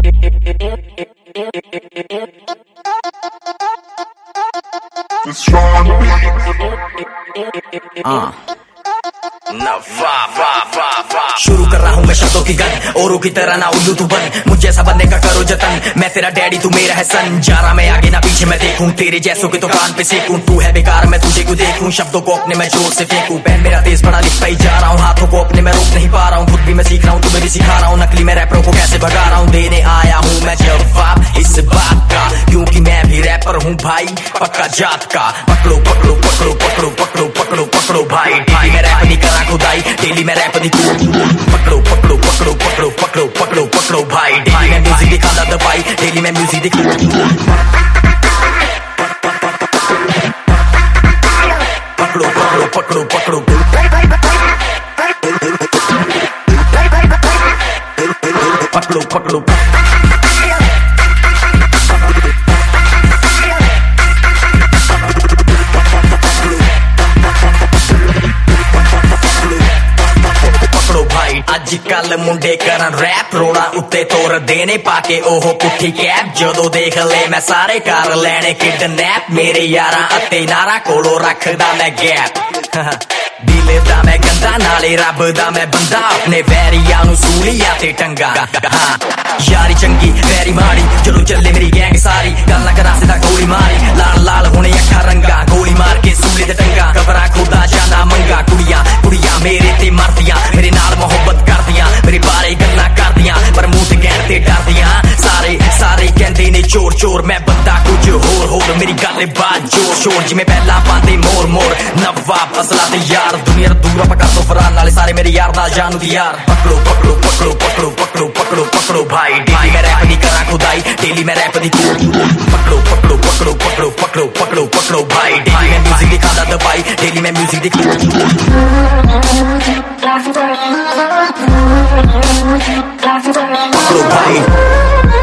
शुरू कर रहा हूँ मैं शब्दों की गन, औरों की तरह ना उल्लू तू बन, मुझ जैसा बनने का करो जतन। मैं तेरा डैडी तू मेरा है सन, जा रहा मैं आगे ना पीछे मैं देखूं, तेरे जैसों के तो कान पे सेकूं। तू है बेकार मैं तुझे क्यों देखूं, शब्दों को अपने मैं जोर से फेंकूं। पेन मेरा तेज पढ़ा लिखता ही जा रहा हूँ, हाथों को अपने मैं रोक नहीं पा रहा हूँ। खुद भी मैं सीख रहा हूँ तुम्हें भी सिखा रहा हूँ, नकली मैं रैपरों को कैसे भगा रहा हूँ। देने आया हूँ मैं जवाब इस बात का, क्योंकि मैं भी रैपर हूँ भाई पक्का जात का। पकड़ो पकड़ो पकड़ो पकड़ो पकड़ो पकड़ो पकड़ो भाई, डेली मैं रैप नहीं करा खुदाई, डेली मैं रैप नहीं पकड़ो पकड़ो पकड़ो पकड़ो पकड़ो पकड़ो पकड़ो भाई, डेली मैं म्यूजिक दिखाता दबाई, डेली मैं म्यूजिक दिखा पकड़ो पकड़ो पकड़ो पकड़ो पकड़ो पकड़ो अजकल मुंडे करन रैप, रोड़ा उत्ते तोर देने पाके ओहो पुट्ठी कैप। जदों देख ले मैं सारे कर लैने किडनैप, मेरे यारां अते नारा कोलों रखदा मैं गैप। दिल दा मैं गंदा नाले रब दा मैं बंदा, अपने वैरियां नूं सूलियां ते टंगा। यारी चंगी वैरी माड़ी, जदों चले मेरी गैंग सारी, गल ना करा सीधा गोली मारी। लाल लाल होने अखा रंगा, गोली मार के सूली ते टंगा। कबरा खुदा जाना मंगा, कुड़ियां कुड़ियां मेरे ते मरदियां, मेरे नाल मोहब्बत करदियां, मेरे बारे गल्लां करदियां, पर मुंह ते कहण ते डरदियां। सारे सारे कहंदे ने चोर चोर, मैं बंदा कुछ होर, मेरी गल बात जोर शोर, जिवें पहला पांदे मोर मोर। नवाब असला ते यार, दुनिया दूर पका तो फरार, नाले सारे मेरे यार नाल जानू दी यार। पकड़ो पकड़ो पकड़ो पकड़ो पकड़ो पकड़ो पकड़ो भाई, डेली मैं रैप नहीं करा खुदाई, डेली मैं रैप नहीं पकड़ो पकड़ो पकड़ो पकड़ो पकड़ो पकड़ो पकड़ो भाई, डेली मैं म्यूजिक दिखाता दबाई, डेली मैं म्यूजिक दिखा पकड़ो भाई।